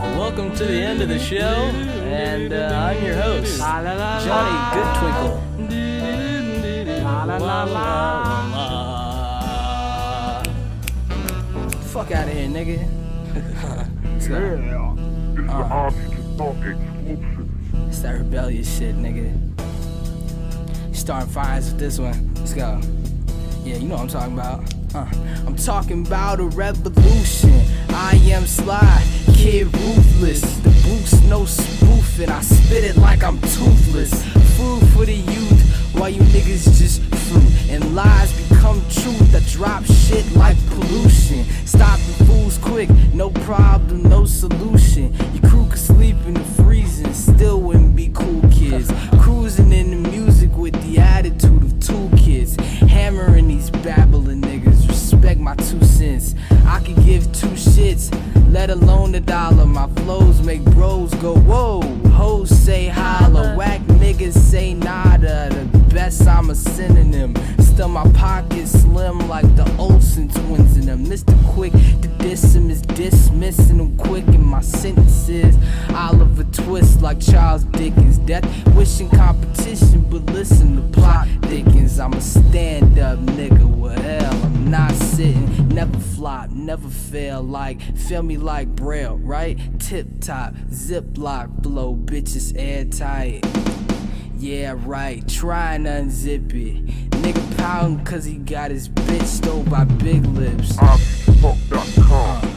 Welcome to the end of the show, and I'm your host, Johnny Goodtwinkle. Fuck out of here, nigga. Let's go. It's that rebellious shit, nigga. Starting fires with this one. Let's go. Yeah, you know what I'm talking about. I'm talking about a revolution. I am Sly, kid ruthless. The boost, no spoofing. I spit it like I'm toothless. Food for the youth, while you niggas just fruit. And lies become truth. I drop shit like pollution. Stopping fools quick, no problem, no solution. Your crew could sleep in the freezing, still wouldn't be cool kids. Cruising in the music with the attitude of two kids. Hammering these babbling niggas, respect my 2 cents. I could give 2 shits, let alone $1. My flows make bros go whoa. Hoes say holla, whack niggas say nada. The best, I'm a synonym. Still my pockets slim like the Olsen twins in them. Mr. Quick to diss him is dismissing them quick in my sentences. Oliver Twist like Charles Dickens. Death wishing competition, but listen to plot thickens. I'm a stand up nigga, what hell, I'm not sitting. Never flop, never fail, like, feel me like Braille, right? Tip top, ziplock blow, bitches airtight. Yeah, right, try and unzip it. Nigga pouting cause he got his bitch stole by Big Lips. OpsFuck.com